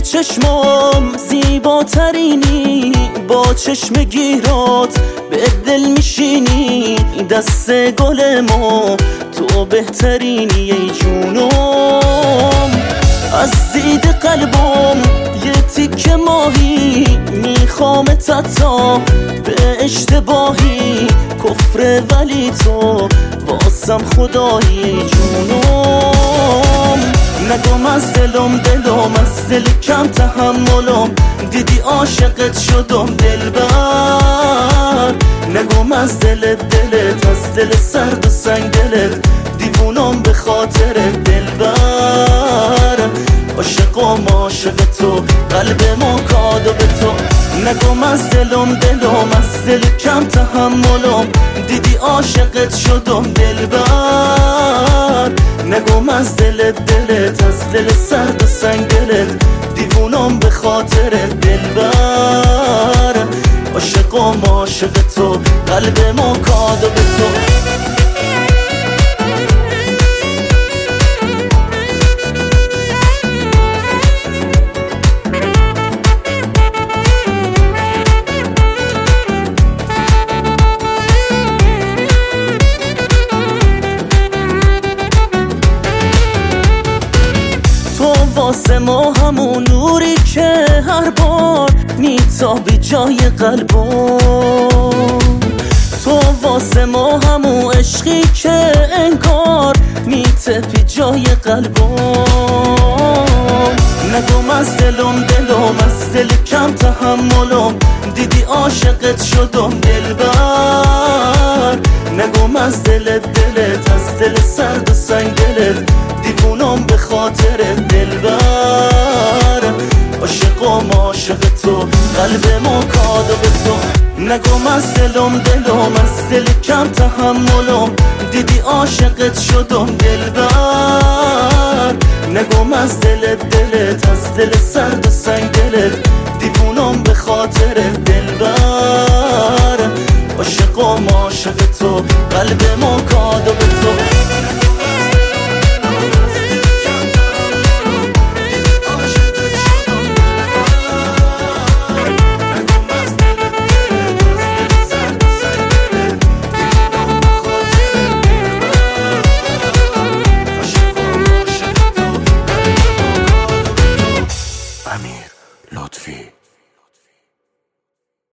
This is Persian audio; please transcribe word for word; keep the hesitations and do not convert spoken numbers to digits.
چشمام زیباترینی، با چشم گیرات به دل میشینی، دست گل ما تو بهترینی ای جونم. از دید قلبم یه تیکه ماهی میخوامت تا به اشتباهی کفر، ولی تو واسم خدایی ای جونم. نگم از دلم دلم از دل کم تحملم، دیدی عاشقت شدم دلبر. نگم از دلت دلت از دل سرد و سنگ دلت، دیوونم به خاطر دلبر. عاشقم عاشق تو، قلبم کادو به تو. نگم از دلم دلم از دل کم تحملم، دیدی عاشقت شدم دلبر. نگم از دلت دلت از دل سرد و سنگ دلت، دیوونم به خاطر دلبر. عاشقم عاشق تو، قلبم کادو به تو. واسه ما همون نوری که هر بار میتابی جای قلبم، تو واسه ما همون عشقی که انگار میتپی جای قلبم. نگم از دلم دلم از دل کم تحملم، دیدی عاشقت شدم دلبر. نگم از دلت دلت از دل سرد و سنگ دلت، دیوونم به خاطر دلبر. عاشقم عاشق تو، قلبم کادو به تو. نگم از دلم دلم از دل کم تحملم، دیدی عاشقت شدم دلبر. نگم از دلت دلت از دل سرد و سنگ دلت، دیوونم به خاطر دلبر. عاشقم عاشق تو، قلبم کادو به تو.